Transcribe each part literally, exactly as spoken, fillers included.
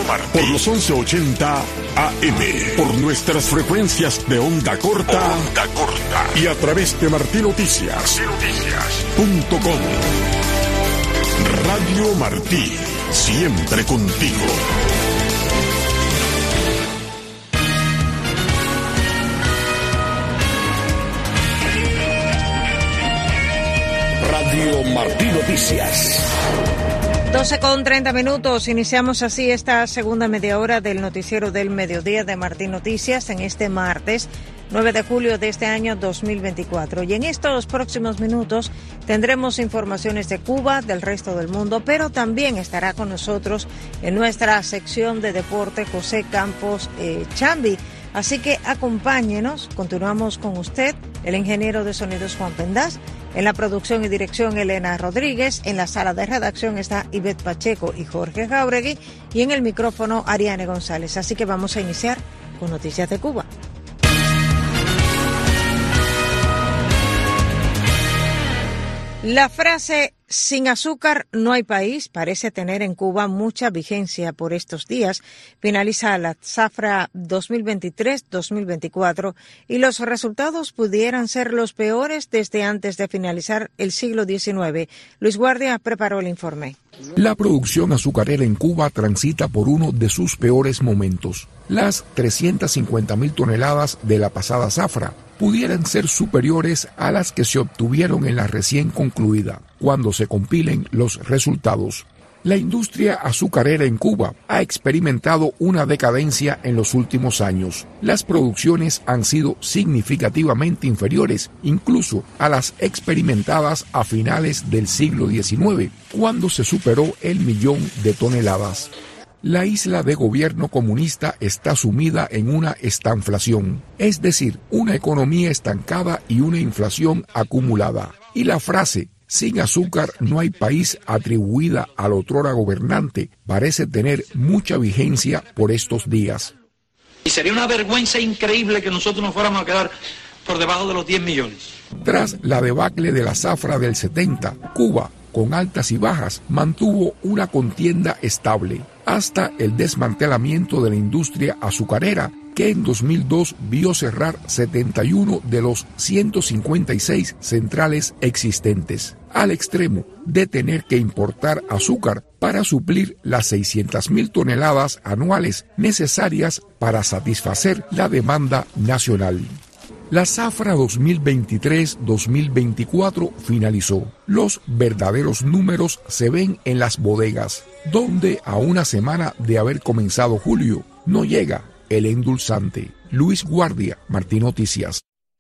Martí. Por los once ochenta A M. Por nuestras frecuencias de onda corta. Onda corta. Y a través de Martí Noticias. Noticias punto com. Radio Martí. Siempre contigo. Radio Martí Noticias. doce con treinta minutos. Iniciamos así esta segunda media hora del noticiero del mediodía de Martí Noticias en este martes nueve de julio de este año dos mil veinticuatro. Y en estos próximos minutos tendremos informaciones de Cuba, del resto del mundo, pero también estará con nosotros en nuestra sección de deporte José Campos eh, Chambi. Así que acompáñenos, continuamos con usted, el ingeniero de sonidos Juan Pendaz. En la producción y dirección, Elena Rodríguez. En la sala de redacción está Ivette Pacheco y Jorge Jauregui. Y en el micrófono, Ariane González. Así que vamos a iniciar con Noticias de Cuba. La frase "sin azúcar no hay país" parece tener en Cuba mucha vigencia por estos días. Finaliza la zafra dos mil veintitrés dos mil veinticuatro y los resultados pudieran ser los peores desde antes de finalizar el siglo diecinueve. Luis Guardia preparó el informe. La producción azucarera en Cuba transita por uno de sus peores momentos. Las trescientas cincuenta mil toneladas de la pasada zafra pudieran ser superiores a las que se obtuvieron en la recién concluida, cuando se compilen los resultados. La industria azucarera en Cuba ha experimentado una decadencia en los últimos años. Las producciones han sido significativamente inferiores, incluso a las experimentadas a finales del siglo diecinueve, cuando se superó el millón de toneladas. La isla de gobierno comunista está sumida en una estanflación, es decir, una economía estancada y una inflación acumulada. Y la frase "sin azúcar no hay país" atribuida al otrora gobernante parece tener mucha vigencia por estos días. Y sería una vergüenza increíble que nosotros nos fuéramos a quedar por debajo de los diez millones. Tras la debacle de la zafra del setenta, Cuba, con altas y bajas, mantuvo una contienda estable, hasta el desmantelamiento de la industria azucarera, que en dos mil dos vio cerrar setenta y uno de los ciento cincuenta y seis centrales existentes, al extremo de tener que importar azúcar para suplir las seiscientas mil toneladas anuales necesarias para satisfacer la demanda nacional. La zafra dos mil veintitrés dos mil veinticuatro finalizó. Los verdaderos números se ven en las bodegas, donde a una semana de haber comenzado julio no llega el endulzante. Luis Guardia, Martí Noticias.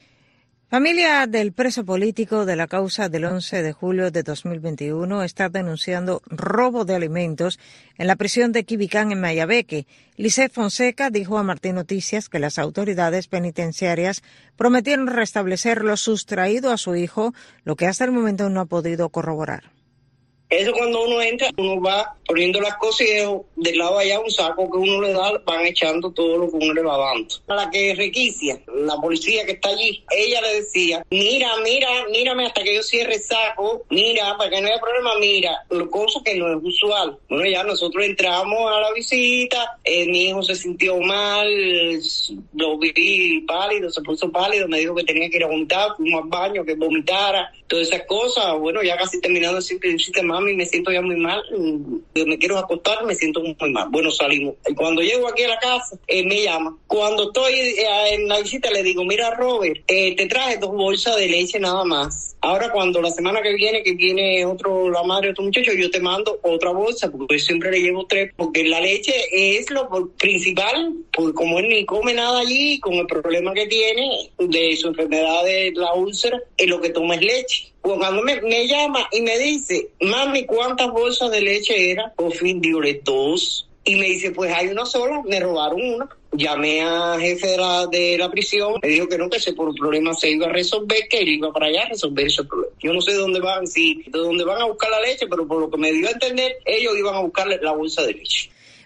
Familia del preso político de la causa del once de julio de dos mil veintiuno está denunciando robo de alimentos en la prisión de Quibicán en Mayabeque. Lisset Fonseca dijo a Martí Noticias que las autoridades penitenciarias prometieron restablecer lo sustraído a su hijo, lo que hasta el momento no ha podido corroborar. Eso cuando uno entra, uno va poniendo las cosas y del lado allá un saco que uno le da, van echando todo lo que uno le va dando. A la que requicia, la policía que está allí, ella le decía, mira, mira, mírame hasta que yo cierre el saco, mira, para que no haya problema, mira, lo cosa que no es usual. Bueno, ya nosotros entramos a la visita, eh, mi hijo se sintió mal, lo vi pálido, se puso pálido, me dijo que tenía que ir a vomitar, fuimos al baño, que vomitara, todas esas cosas. Bueno, ya casi terminando el sistema, mami, me siento ya muy mal, me quiero acostar, me siento muy mal. Bueno, salimos. Y cuando llego aquí a la casa, él me llama. Cuando estoy eh, en la visita le digo, mira Robert, eh, te traje dos bolsas de leche nada más. Ahora cuando la semana que viene, que viene otro, la madre de otro muchacho, yo te mando otra bolsa, porque yo siempre le llevo tres, porque la leche es lo principal, porque como él ni come nada allí, con el problema que tiene de su enfermedad de la úlcera, es lo que toma es leche. Cuando me, me llama y me dice, mami, ¿cuántas bolsas de leche eran? Por fin digo, dos. Y me dice, pues hay una sola, me robaron una. Llamé al jefe de la, de la prisión, me dijo que no, que ese por el problema se iba a resolver, que él iba para allá a resolver ese problema. Yo no sé de dónde van, si de dónde van a buscar la leche, pero por lo que me dio a entender, ellos iban a buscar la bolsa de leche.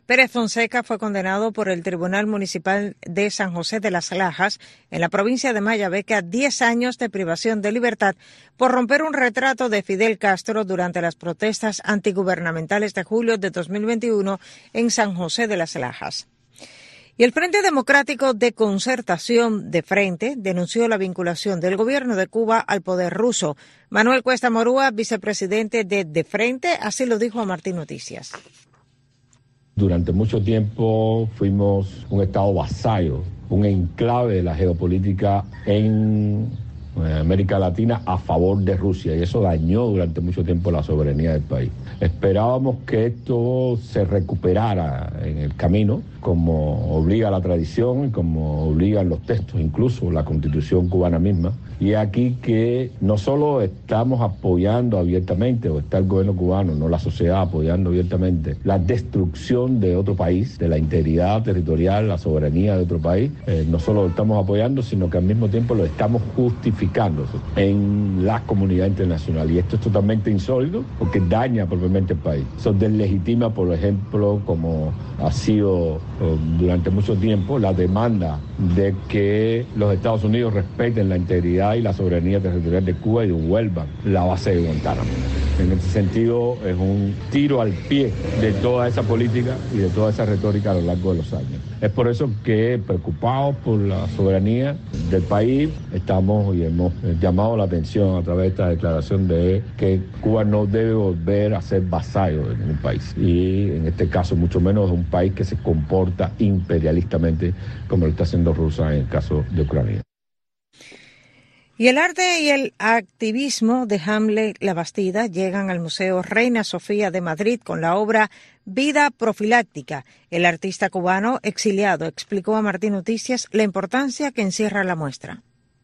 Pérez Fonseca fue condenado por el Tribunal Municipal de San José de las Lajas, en la provincia de Mayabeque, a diez años de privación de libertad por romper un retrato de Fidel Castro durante las protestas antigubernamentales de julio de dos mil veintiuno en San José de las Lajas. Y el Frente Democrático de Concertación de Frente denunció la vinculación del gobierno de Cuba al poder ruso. Manuel Cuesta Morúa, vicepresidente de De Frente, así lo dijo a Martín Noticias. Durante mucho tiempo fuimos un estado vasallo, un enclave de la geopolítica en América Latina a favor de Rusia, y eso dañó durante mucho tiempo la soberanía del país. Esperábamos que esto se recuperara en el camino, como obliga la tradición y como obligan los textos, incluso la Constitución cubana misma. Y aquí que no solo estamos apoyando abiertamente, o está el gobierno cubano, no la sociedad apoyando abiertamente, la destrucción de otro país, de la integridad territorial, la soberanía de otro país, eh, no solo lo estamos apoyando, sino que al mismo tiempo lo estamos justificando en la comunidad internacional. Y esto es totalmente insólito porque daña propiamente el país. Eso deslegitima, por ejemplo, como ha sido eh, durante mucho tiempo, la demanda de que los Estados Unidos respeten la integridad y la soberanía territorial de Cuba y devuelvan la base de Guantánamo. En ese sentido, es un tiro al pie de toda esa política y de toda esa retórica a lo largo de los años. Es por eso que, preocupados por la soberanía del país, estamos y hemos llamado la atención a través de esta declaración de que Cuba no debe volver a ser vasallo de ningún país. Y en este caso, mucho menos de un país que se comporta imperialistamente como lo está haciendo Rusia en el caso de Ucrania. Y el arte y el activismo de Hamlet Labastida llegan al Museo Reina Sofía de Madrid con la obra Vida Profiláctica. El artista cubano exiliado explicó a Martín Noticias la importancia que encierra la muestra.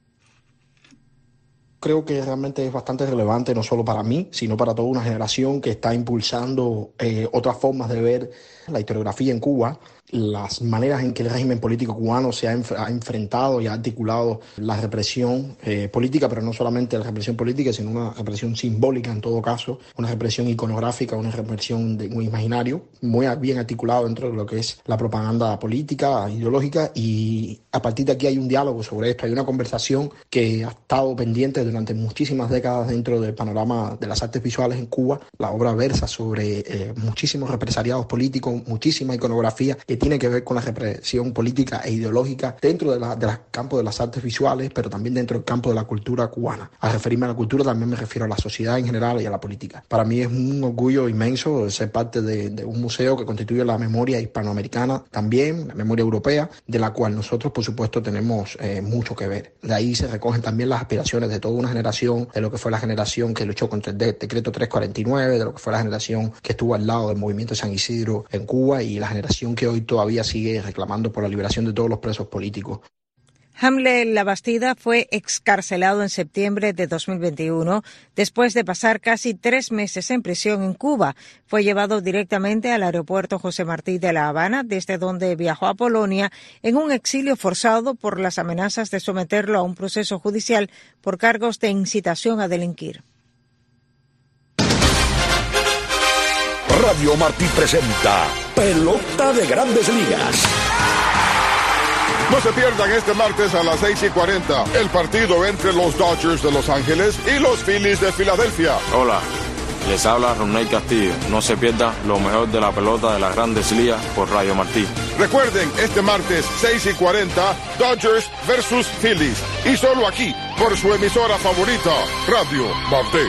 Creo que realmente es bastante relevante, no solo para mí, sino para toda una generación que está impulsando eh, otras formas de ver la historiografía en Cuba, las maneras en que el régimen político cubano se ha, enf- ha enfrentado y ha articulado la represión eh, política, pero no solamente la represión política, sino una represión simbólica en todo caso, una represión iconográfica, una represión de un imaginario muy bien articulado dentro de lo que es la propaganda política, ideológica, y a partir de aquí hay un diálogo sobre esto, hay una conversación que ha estado pendiente durante muchísimas décadas dentro del panorama de las artes visuales en Cuba. La obra versa sobre eh, muchísimos represaliados políticos, muchísima iconografía que tiene que ver con la represión política e ideológica dentro de la, de la campo de las artes visuales, pero también dentro del campo de la cultura cubana. Al referirme a la cultura también me refiero a la sociedad en general y a la política. Para mí es un orgullo inmenso ser parte de, de un museo que constituye la memoria hispanoamericana, también la memoria europea, de la cual nosotros por supuesto tenemos eh, mucho que ver. De ahí se recogen también las aspiraciones de toda una generación, de lo que fue la generación que luchó contra el de- decreto trescientos cuarenta y nueve, de lo que fue la generación que estuvo al lado del movimiento San Isidro en Cuba y la generación que hoy todavía sigue reclamando por la liberación de todos los presos políticos. Hamlet Labastida fue excarcelado en septiembre de dos mil veintiuno después de pasar casi tres meses en prisión en Cuba. Fue llevado directamente al aeropuerto José Martí de La Habana, desde donde viajó a Polonia en un exilio forzado por las amenazas de someterlo a un proceso judicial por cargos de incitación a delinquir. Radio Martí presenta Pelota de Grandes Ligas. No se pierdan este martes a las seis y cuarenta el partido entre los Dodgers de Los Ángeles y los Phillies de Filadelfia. Hola, les habla Ronald Castillo. No se pierda lo mejor de la pelota de las Grandes Ligas por Radio Martí. Recuerden, este martes seis y cuarenta, Dodgers versus Phillies. Y solo aquí, por su emisora favorita, Radio Martí.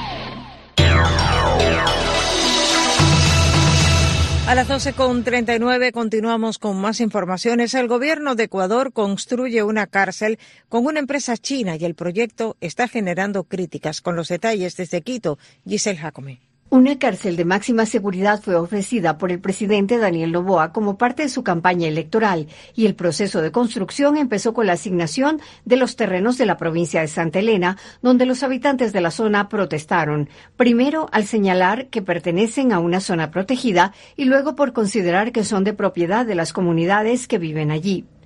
A las doce con treinta y nueve continuamos con más informaciones. El gobierno de Ecuador construye una cárcel con una empresa china y el proyecto está generando críticas. Con los detalles desde Quito, Giselle Jacome. Una cárcel de máxima seguridad fue ofrecida por el presidente Daniel Noboa como parte de su campaña electoral y el proceso de construcción empezó con la asignación de los terrenos de la provincia de Santa Elena, donde los habitantes de la zona protestaron, primero al señalar que pertenecen a una zona protegida y luego por considerar que son de propiedad de las comunidades que viven allí.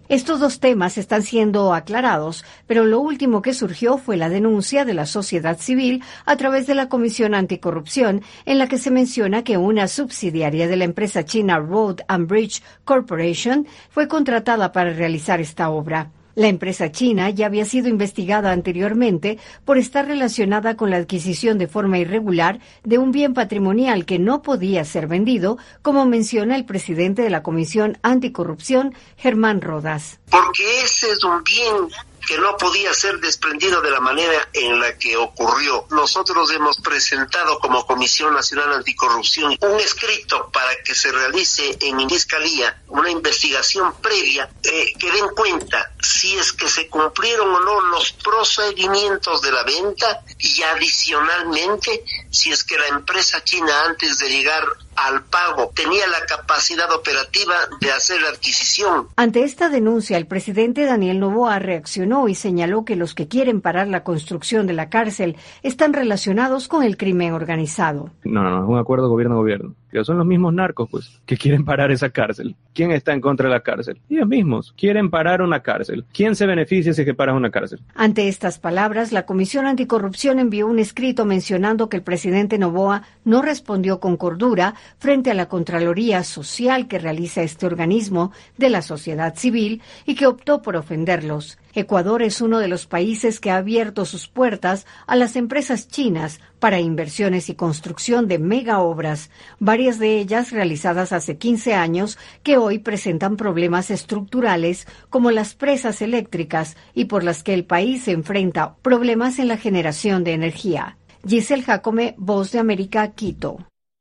Estos dos temas están siendo aclarados, pero lo último que surgió fue la denuncia de la sociedad civil a través de la Comisión Anticorrupción, en la que se menciona que una subsidiaria de la empresa china Road and Bridge Corporation fue contratada para realizar esta obra. La empresa china ya había sido investigada anteriormente por estar relacionada con la adquisición de forma irregular de un bien patrimonial que no podía ser vendido, como menciona el presidente de la Comisión Anticorrupción, Germán Rodas. Porque ese es un bien que no podía ser desprendido de la manera en la que ocurrió. Nosotros hemos presentado como Comisión Nacional Anticorrupción un escrito para que se realice en Fiscalía una investigación previa eh, que den cuenta si es que se cumplieron o no los procedimientos de la venta y adicionalmente si es que la empresa china antes de llegar al pago tenía la capacidad operativa de hacer la adquisición. Ante esta denuncia, el presidente Daniel Noboa reaccionó y señaló que los que quieren parar la construcción de la cárcel están relacionados con el crimen organizado. No, no, no, es un acuerdo gobierno-gobierno. Que son los mismos narcos, pues, que quieren parar esa cárcel. ¿Quién está en contra de la cárcel? Ellos mismos quieren parar una cárcel. ¿Quién se beneficia si es que paras una cárcel? Ante estas palabras, la Comisión Anticorrupción envió un escrito mencionando que el presidente Noboa no respondió con cordura frente a la Contraloría Social que realiza este organismo de la sociedad civil y que optó por ofenderlos. Ecuador es uno de los países que ha abierto sus puertas a las empresas chinas para inversiones y construcción de mega obras, varias de ellas realizadas hace quince años que hoy presentan problemas estructurales como las presas eléctricas y por las que el país se enfrenta problemas en la generación de energía. Giselle Jacome, Voz de América, Quito.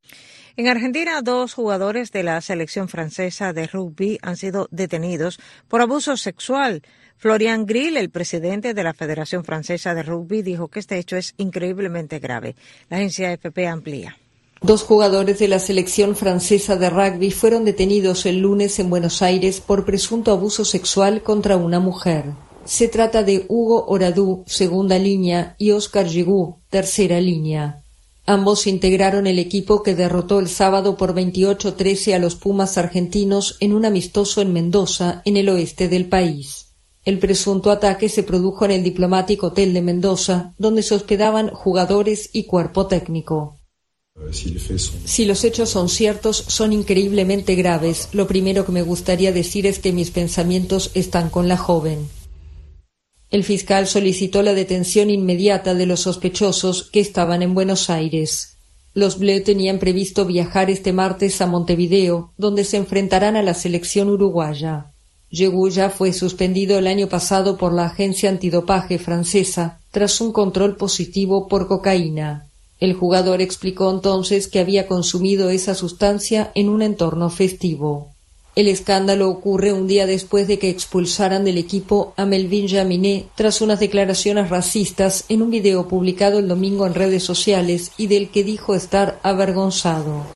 En Argentina, dos jugadores de la selección francesa de rugby han sido detenidos por abuso sexual. Florian Grill, el presidente de la Federación Francesa de Rugby, dijo que este hecho es increíblemente grave. La agencia A F P amplía. Dos jugadores de la selección francesa de rugby fueron detenidos el lunes en Buenos Aires por presunto abuso sexual contra una mujer. Se trata de Hugo Oradú, segunda línea, y Oscar Giroux, tercera línea. Ambos integraron el equipo que derrotó el sábado por veintiocho a trece a los Pumas argentinos en un amistoso en Mendoza, en el oeste del país. El presunto ataque se produjo en el diplomático hotel de Mendoza, donde se hospedaban jugadores y cuerpo técnico. Si los hechos son ciertos, son increíblemente graves. Lo primero que me gustaría decir es que mis pensamientos están con la joven. El fiscal solicitó la detención inmediata de los sospechosos que estaban en Buenos Aires. Los Bleus tenían previsto viajar este martes a Montevideo, donde se enfrentarán a la selección uruguaya. Giroux ya fue suspendido el año pasado por la agencia antidopaje francesa tras un control positivo por cocaína. El jugador explicó entonces que había consumido esa sustancia en un entorno festivo. El escándalo ocurre un día después de que expulsaran del equipo a Melvin Jaminet tras unas declaraciones racistas en un video publicado el domingo en redes sociales y del que dijo estar avergonzado.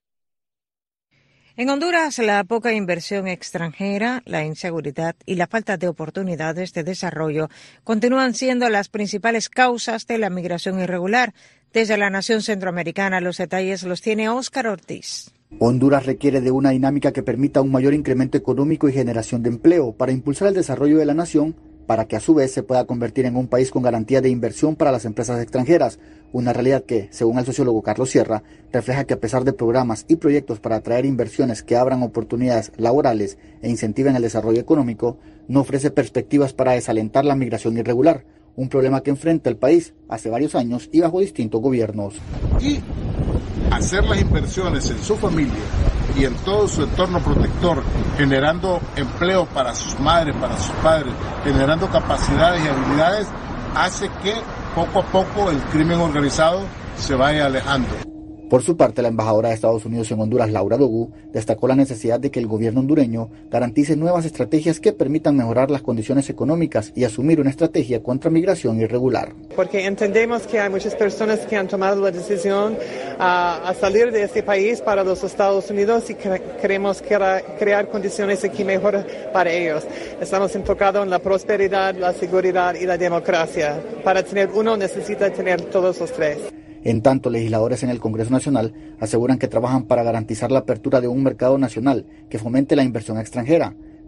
En Honduras, la poca inversión extranjera, la inseguridad y la falta de oportunidades de desarrollo continúan siendo las principales causas de la migración irregular. Desde la nación centroamericana, los detalles los tiene Óscar Ortiz. Honduras requiere de una dinámica que permita un mayor incremento económico y generación de empleo para impulsar el desarrollo de la nación, para que a su vez se pueda convertir en un país con garantía de inversión para las empresas extranjeras, una realidad que, según el sociólogo Carlos Sierra, refleja que a pesar de programas y proyectos para atraer inversiones que abran oportunidades laborales e incentiven el desarrollo económico, no ofrece perspectivas para desalentar la migración irregular, un problema que enfrenta el país hace varios años y bajo distintos gobiernos. Y hacer las inversiones en su familia y en todo su entorno protector, generando empleo para sus madres, para sus padres, generando capacidades y habilidades, hace que poco a poco el crimen organizado se vaya alejando. Por su parte, la embajadora de Estados Unidos en Honduras, Laura Dogu, destacó la necesidad de que el gobierno hondureño garantice nuevas estrategias que permitan mejorar las condiciones económicas y asumir una estrategia contra migración irregular. Porque entendemos que hay muchas personas que han tomado la decisión uh, a salir de este país para los Estados Unidos y que queremos crea, crear condiciones aquí mejor para ellos. Estamos enfocados en la prosperidad, la seguridad y la democracia. Para tener uno necesita tener todos los tres. En tanto, legisladores en el Congreso Nacional aseguran que trabajan para garantizar la apertura de un mercado nacional que fomente la inversión extranjera.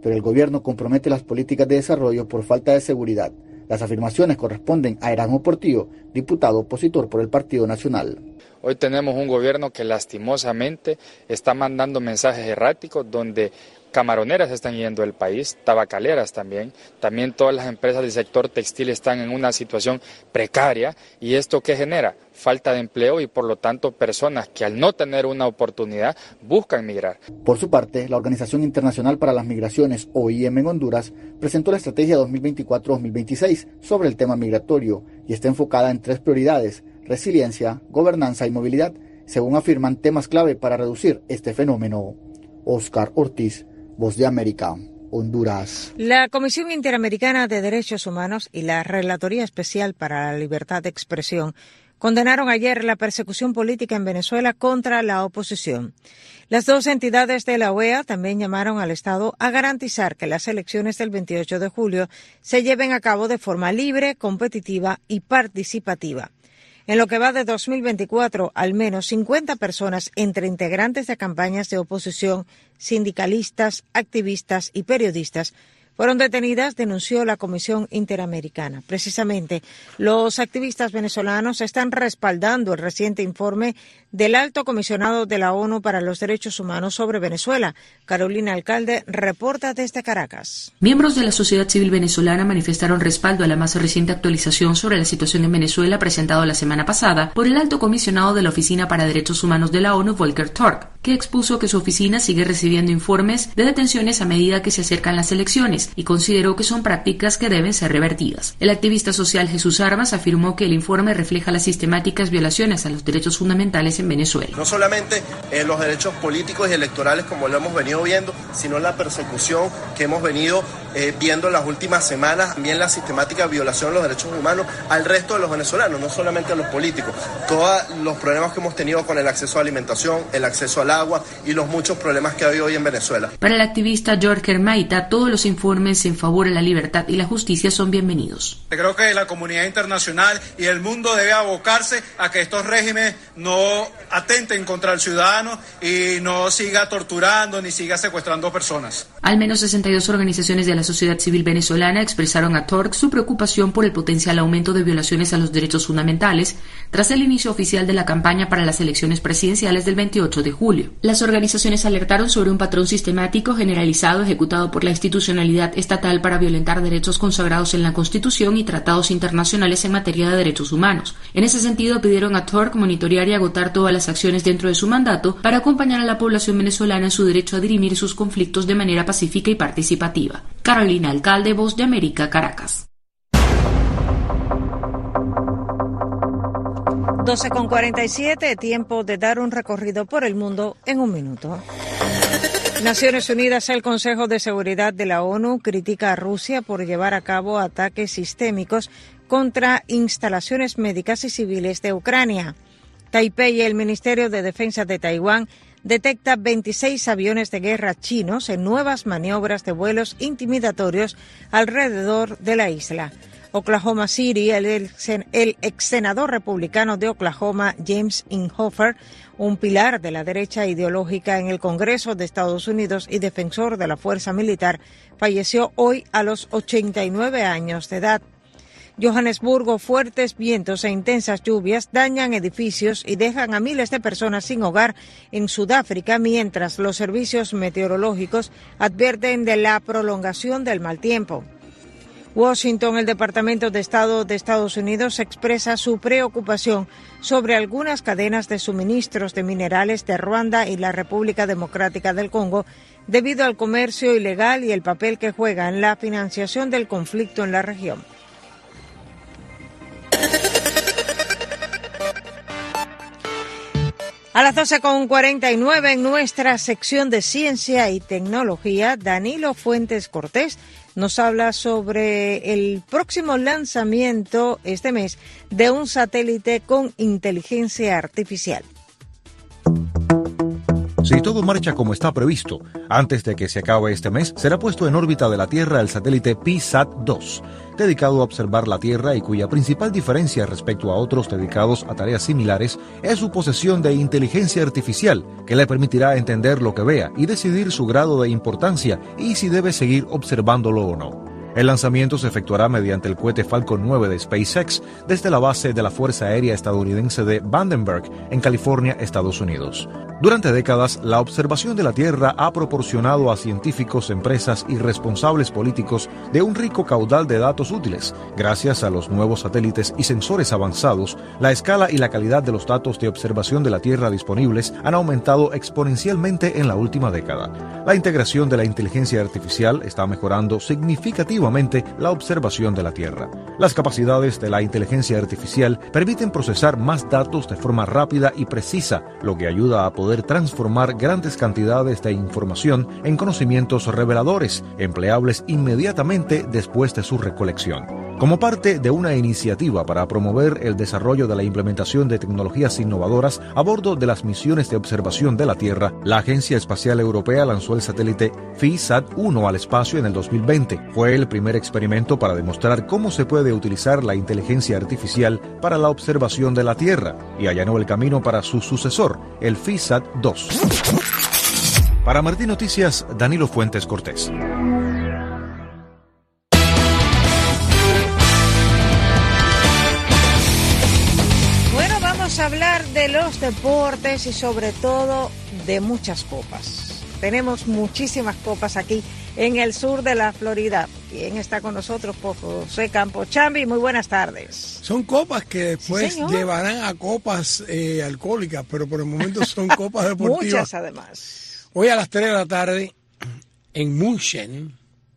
pero el gobierno compromete las políticas de desarrollo por falta de seguridad. Las afirmaciones corresponden a Erasmo Portillo, diputado opositor por el Partido Nacional. Hoy tenemos un gobierno que lastimosamente está mandando mensajes erráticos donde camaroneras están yendo del país, tabacaleras también, también todas las empresas del sector textil están en una situación precaria y esto ¿qué genera? Falta de empleo y por lo tanto personas que al no tener una oportunidad buscan migrar. Por su parte, la Organización Internacional para las Migraciones, O I M en Honduras, presentó la estrategia dos mil veinticuatro a dos mil veintiséis sobre el tema migratorio y está enfocada en tres prioridades: resiliencia, gobernanza y movilidad, según afirman temas clave para reducir este fenómeno. Oscar Ortiz, Voz de América, Honduras. La Comisión Interamericana de Derechos Humanos y la Relatoría Especial para la Libertad de Expresión condenaron ayer la persecución política en Venezuela contra la oposición. Las dos entidades de la O E A también llamaron al Estado a garantizar que las elecciones del veintiocho de julio se lleven a cabo de forma libre, competitiva y participativa. En lo que va de dos mil veinticuatro, al menos cincuenta personas entre integrantes de campañas de oposición, sindicalistas, activistas y periodistas fueron detenidas, denunció la Comisión Interamericana. Precisamente, los activistas venezolanos están respaldando el reciente informe del Alto Comisionado de la ONU para los Derechos Humanos sobre Venezuela. Carolina Alcalde reporta desde Caracas. Miembros de la sociedad civil venezolana manifestaron respaldo a la más reciente actualización sobre la situación en Venezuela presentado la semana pasada por el Alto Comisionado de la Oficina para Derechos Humanos de la ONU, Volker Turk, que expuso que su oficina sigue recibiendo informes de detenciones a medida que se acercan las elecciones y consideró que son prácticas que deben ser revertidas. El activista social Jesús Armas afirmó que el informe refleja las sistemáticas violaciones a los derechos fundamentales en Venezuela. No solamente en los derechos políticos y electorales como lo hemos venido viendo, sino la persecución que hemos venido eh, viendo en las últimas semanas, también la sistemática violación de los derechos humanos al resto de los venezolanos, no solamente a los políticos. Todos los problemas que hemos tenido con el acceso a alimentación, el acceso al agua y los muchos problemas que hay hoy en Venezuela. Para el activista George Hermaita, todos los informes en favor de la libertad y la justicia son bienvenidos. Creo que la comunidad internacional y el mundo debe abocarse a que estos regímenes no atenten contra el ciudadano y no siga torturando ni siga secuestrando personas. Al menos sesenta y dos organizaciones de la sociedad civil venezolana expresaron a Turk su preocupación por el potencial aumento de violaciones a los derechos fundamentales tras el inicio oficial de la campaña para las elecciones presidenciales del veintiocho de julio. Las organizaciones alertaron sobre un patrón sistemático generalizado ejecutado por la institucionalidad estatal para violentar derechos consagrados en la Constitución y tratados internacionales en materia de derechos humanos. En ese sentido, pidieron a Turk monitorear y agotar todas las acciones dentro de su mandato para acompañar a la población venezolana en su derecho a dirimir sus conflictos de manera pacífica y participativa. Carolina Alcalde, Voz de América, Caracas. doce con cuarenta y siete, tiempo de dar un recorrido por el mundo en un minuto. Naciones Unidas, el Consejo de Seguridad de la ONU critica a Rusia por llevar a cabo ataques sistémicos contra instalaciones médicas y civiles de Ucrania. Taipei y el Ministerio de Defensa de Taiwán detecta veintiséis aviones de guerra chinos en nuevas maniobras de vuelos intimidatorios alrededor de la isla. Oklahoma City, el, el ex senador republicano de Oklahoma, James Inhofe, un pilar de la derecha ideológica en el Congreso de Estados Unidos y defensor de la fuerza militar, falleció hoy a los ochenta y nueve años de edad. Johannesburgo, fuertes vientos e intensas lluvias dañan edificios y dejan a miles de personas sin hogar en Sudáfrica, mientras los servicios meteorológicos advierten de la prolongación del mal tiempo. Washington, el Departamento de Estado de Estados Unidos expresa su preocupación sobre algunas cadenas de suministros de minerales de Ruanda y la República Democrática del Congo debido al comercio ilegal y el papel que juega en la financiación del conflicto en la región. A las doce con cuarenta y nueve en nuestra sección de Ciencia y Tecnología, Danilo Fuentes Cortés nos habla sobre el próximo lanzamiento este mes de un satélite con inteligencia artificial. Si todo marcha como está previsto, antes de que se acabe este mes, será puesto en órbita de la Tierra el satélite PeaSat dos, dedicado a observar la Tierra y cuya principal diferencia respecto a otros dedicados a tareas similares es su posesión de inteligencia artificial, que le permitirá entender lo que vea y decidir su grado de importancia y si debe seguir observándolo o no. El lanzamiento se efectuará mediante el cohete Falcon nueve de SpaceX desde la base de la Fuerza Aérea Estadounidense de Vandenberg, en California, Estados Unidos. Durante décadas, la observación de la Tierra ha proporcionado a científicos, empresas y responsables políticos de un rico caudal de datos útiles. Gracias a los nuevos satélites y sensores avanzados, la escala y la calidad de los datos de observación de la Tierra disponibles han aumentado exponencialmente en la última década. La integración de la inteligencia artificial está mejorando significativamente la observación de la Tierra. Las capacidades de la inteligencia artificial permiten procesar más datos de forma rápida y precisa, lo que ayuda a poder transformar grandes cantidades de información en conocimientos reveladores, empleables inmediatamente después de su recolección. Como parte de una iniciativa para promover el desarrollo de la implementación de tecnologías innovadoras a bordo de las misiones de observación de la Tierra, la Agencia Espacial Europea lanzó el satélite FEESat uno al espacio en el dos mil veinte. Fue el primer experimento para demostrar cómo se puede utilizar la inteligencia artificial para la observación de la Tierra y allanó el camino para su sucesor, el FEESat dos. Para Martín Noticias, Danilo Fuentes Cortés. Vamos a hablar de los deportes y sobre todo de muchas copas. Tenemos muchísimas copas aquí en el sur de la Florida. ¿Quién está con nosotros? Por José Campo Chambi, muy buenas tardes. Son copas que después sí, llevarán a copas eh, alcohólicas, pero por el momento son copas deportivas. Muchas además. Hoy a las tres de la tarde en München,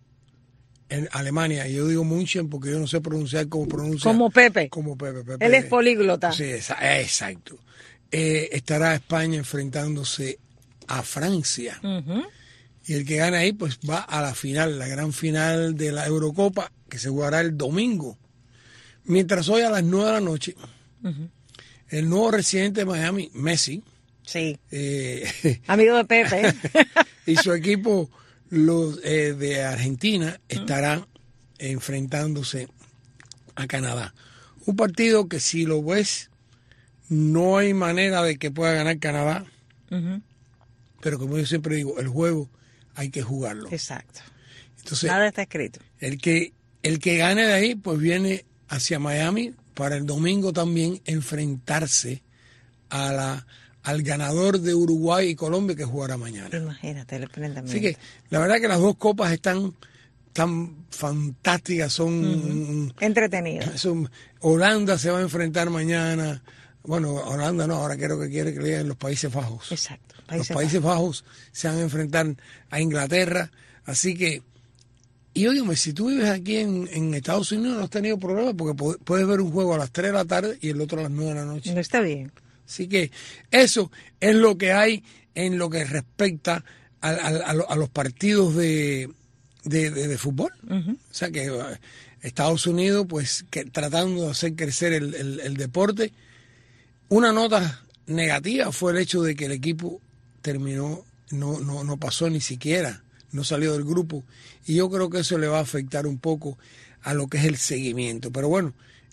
en Alemania, y yo digo München porque yo no sé pronunciar como pronuncia. Como Pepe. Como Pepe. Pepe. Él es políglota. Sí, exacto. Eh, estará España enfrentándose a Francia. Uh-huh. Y el que gane ahí, pues va a la final, la gran final de la Eurocopa, que se jugará el domingo. Mientras hoy a las nueve de la noche, uh-huh. el nuevo residente de Miami, Messi. Sí. Eh, Amigo de Pepe. y su equipo... Los eh, de Argentina estarán enfrentándose a Canadá. Un partido que si lo ves, no hay manera de que pueda ganar Canadá. Uh-huh. Pero como yo siempre digo, el juego hay que jugarlo. Exacto. Entonces, nada está escrito. El que, el que gane de ahí, pues viene hacia Miami para el domingo también enfrentarse a la... al ganador de Uruguay y Colombia que jugará mañana. Imagínate, el enfrentamiento. Así que la verdad que las dos copas están tan fantásticas, son... Uh-huh. Entretenidas. Son, Holanda se va a enfrentar mañana, bueno, Holanda no, ahora creo que quiere que le digan los Países Bajos. Exacto. Países los Países Bajos. Bajos se van a enfrentar a Inglaterra, así que... Y óyeme, si tú vives aquí en, en Estados Unidos no has tenido problemas porque puedes ver un juego a las tres de la tarde y el otro a las nueve de la noche. No está bien. Así que eso es lo que hay en lo que respecta a, a, a, a los partidos de, de, de, de fútbol. Uh-huh. O sea que Estados Unidos, pues que, tratando de hacer crecer el, el, el deporte. Una nota negativa fue el hecho de que el equipo terminó, no, no, no pasó ni siquiera, no salió del grupo. Y yo creo que eso le va a afectar un poco a lo que es el seguimiento. Pero bueno,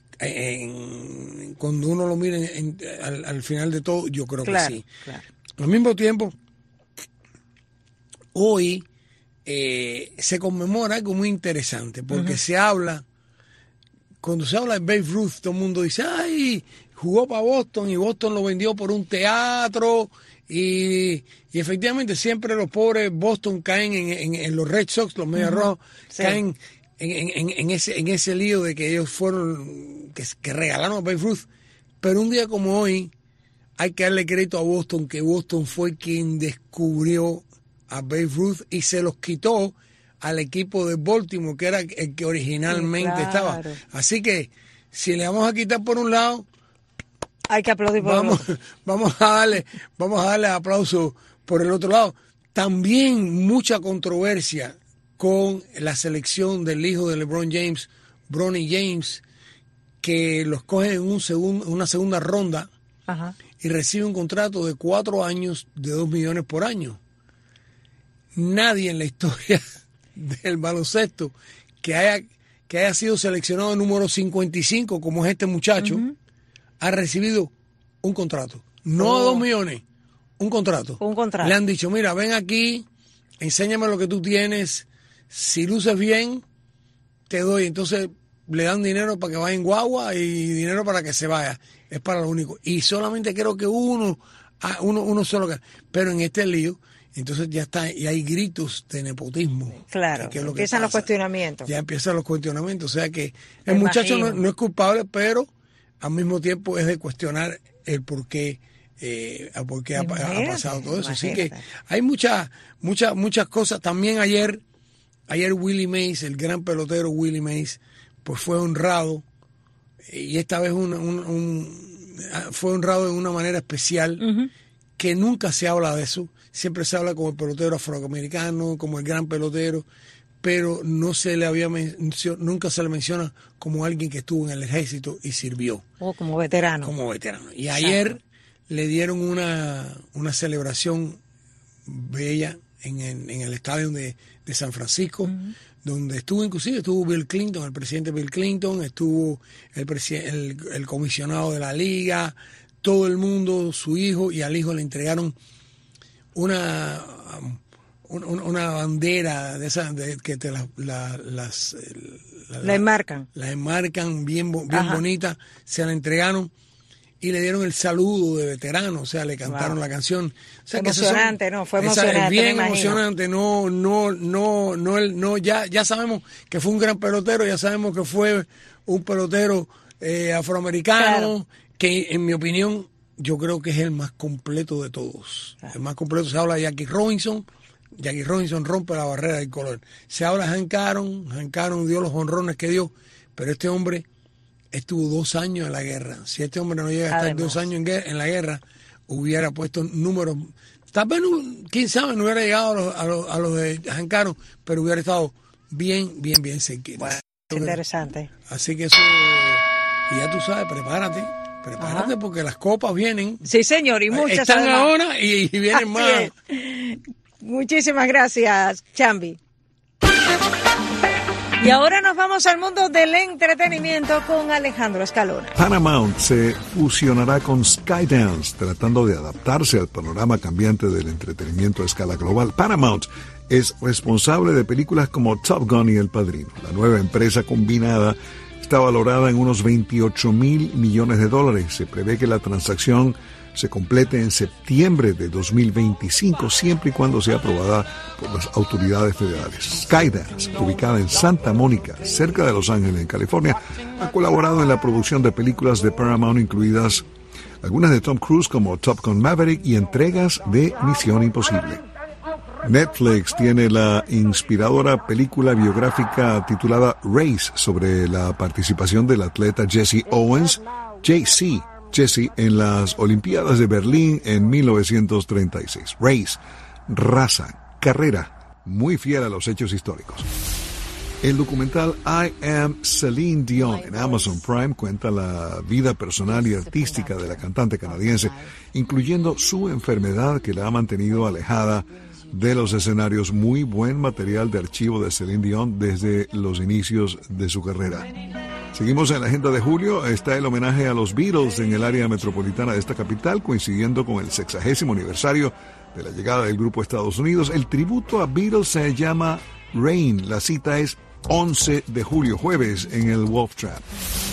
En, cuando uno lo mire en, en, al, al final de todo, yo creo claro, que sí. Claro. Al mismo tiempo, hoy eh, se conmemora algo muy interesante, porque uh-huh. se habla, cuando se habla de Babe Ruth, todo el mundo dice, ay, jugó para Boston y Boston lo vendió por un teatro, y, y efectivamente siempre los pobres Boston caen en, en, en los Red Sox, los Medias uh-huh. Rojos, sí. caen... En, en, en, ese, en ese lío de que ellos fueron, que, que regalaron a Babe Ruth. Pero un día como hoy, hay que darle crédito a Boston, que Boston fue quien descubrió a Babe Ruth y se los quitó al equipo de Baltimore, que era el que originalmente sí, claro. estaba. Así que, si le vamos a quitar por un lado, hay que aplaudir por vamos, el otro. Vamos a darle, vamos a darle aplauso por el otro lado. También mucha controversia con la selección del hijo de LeBron James, Bronny James, que los cogen en un segundo, una segunda ronda. Ajá. y recibe un contrato de cuatro años de dos millones por año. Nadie en la historia del baloncesto que haya, que haya sido seleccionado número cincuenta y cinco, como es este muchacho, uh-huh. ha recibido un contrato. No oh. dos millones, un contrato. Un contrato. Le han dicho, mira, ven aquí, enséñame lo que tú tienes, si luces bien, te doy. Entonces le dan dinero para que vaya en guagua y dinero para que se vaya. Es para lo único. Y solamente creo que uno, uno, uno solo. Pero en este lío, entonces ya está, y hay gritos de nepotismo. Claro, que es lo empiezan que los cuestionamientos. Ya empiezan los cuestionamientos. O sea que el muchacho no, no es culpable, pero al mismo tiempo es de cuestionar el por qué, eh, por qué ha, ha pasado todo eso. Así que hay muchas, muchas, muchas cosas. También ayer, ayer Willie Mays, el gran pelotero Willie Mays, pues fue honrado, y esta vez un, un, un, fue honrado de una manera especial, uh-huh. que nunca se habla de eso. Siempre se habla como el pelotero afroamericano, como el gran pelotero, pero no se le había mencio, nunca se le menciona como alguien que estuvo en el ejército y sirvió. O como veterano. Como veterano. Y ayer Exacto. le dieron una, una celebración bella en, en, en el estadio de, de San Francisco, uh-huh. donde estuvo inclusive, estuvo Bill Clinton, el presidente Bill Clinton, estuvo el, el, el comisionado de la liga, todo el mundo, su hijo, y al hijo le entregaron una... Um, una bandera de esas de, que te la, la, las la, la enmarcan la enmarcan bien, bien bonita, se la entregaron y le dieron el saludo de veterano, o sea, le cantaron wow. la canción. O sea, emocionante, que son, no, fue emocionante. Esa, es bien emocionante, no, no, no, no, el, no, ya, ya sabemos que fue un gran pelotero, ya sabemos que fue un pelotero eh, afroamericano, claro. que en mi opinión yo creo que es el más completo de todos. Claro. El más completo. Se habla de Jackie Robinson. Jackie Robinson rompe la barrera del color. Se habla de Hank Aaron, Hank Aaron dio los honrones que dio, pero este hombre estuvo dos años en la guerra. Si este hombre no llega a estar Además. dos años en, guerra, en la guerra, hubiera puesto números, tal vez, quién sabe, no hubiera llegado a los, a los, a los de Hank Aaron, pero hubiera estado bien, bien, bien cerquita. Bueno, interesante. Así que eso, y ya tú sabes, prepárate. Prepárate Ajá. porque las copas vienen. Sí, señor, y muchas Están además. ahora y, y vienen más. Es. Muchísimas gracias, Chambi. Y ahora nos vamos al mundo del entretenimiento con Alejandro Escalona. Paramount se fusionará con Skydance, tratando de adaptarse al panorama cambiante del entretenimiento a escala global. Paramount es responsable de películas como Top Gun y El Padrino. La nueva empresa combinada está valorada en unos veintiocho mil millones de dólares. Se prevé que la transacción se complete en septiembre de dos mil veinticinco, siempre y cuando sea aprobada por las autoridades federales. Skydance, ubicada en Santa Mónica, cerca de Los Ángeles, en California, ha colaborado en la producción de películas de Paramount, incluidas algunas de Tom Cruise como Top Gun Maverick y entregas de Misión Imposible. Netflix tiene la inspiradora película biográfica titulada Race, sobre la participación del atleta Jesse Owens, J C, Jesse, en las Olimpiadas de Berlín en mil novecientos treinta y seis. Race, raza, carrera, muy fiel a los hechos históricos. El documental I Am Celine Dion en Amazon Prime cuenta la vida personal y artística de la cantante canadiense, incluyendo su enfermedad que la ha mantenido alejada de los escenarios. Muy buen material de archivo de Celine Dion desde los inicios de su carrera. Seguimos en la agenda de julio. Está el homenaje a los Beatles en el área metropolitana de esta capital, coincidiendo con el sexagésimo aniversario de la llegada del grupo a Estados Unidos. El tributo a Beatles se llama Rain. La cita es once de julio, jueves, en el Wolf Trap.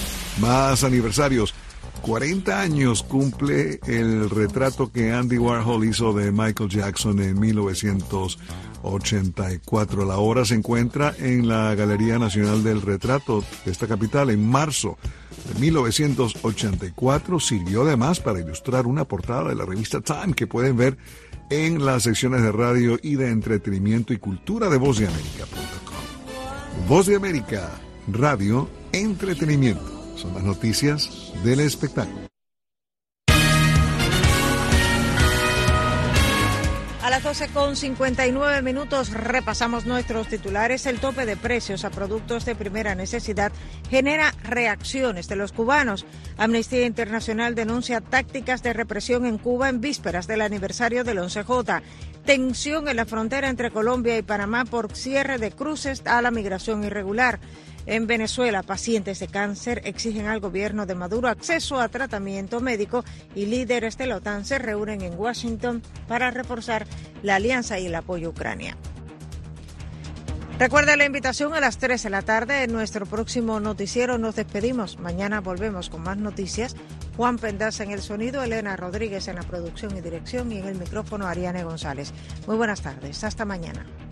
Más aniversarios. cuarenta años cumple el retrato que Andy Warhol hizo de Michael Jackson en mil novecientos ochenta y cuatro. La obra se encuentra en la Galería Nacional del Retrato de esta capital. En marzo de mil novecientos ochenta y cuatro sirvió además para ilustrar una portada de la revista Time, que pueden ver en las secciones de radio y de entretenimiento y cultura de voz de américa punto com. Voz de América, radio, entretenimiento. Son las noticias del espectáculo. A las doce con cincuenta y nueve minutos repasamos nuestros titulares. El tope de precios a productos de primera necesidad genera reacciones de los cubanos. Amnistía Internacional denuncia tácticas de represión en Cuba en vísperas del aniversario del once J. Tensión en la frontera entre Colombia y Panamá por cierre de cruces a la migración irregular. En Venezuela, pacientes de cáncer exigen al gobierno de Maduro acceso a tratamiento médico y líderes de la OTAN se reúnen en Washington para reforzar la alianza y el apoyo a Ucrania. Recuerda la invitación a las tres de la tarde en nuestro próximo noticiero. Nos despedimos. Mañana volvemos con más noticias. Juan Pendaza en el sonido, Elena Rodríguez en la producción y dirección y en el micrófono Ariane González. Muy buenas tardes. Hasta mañana.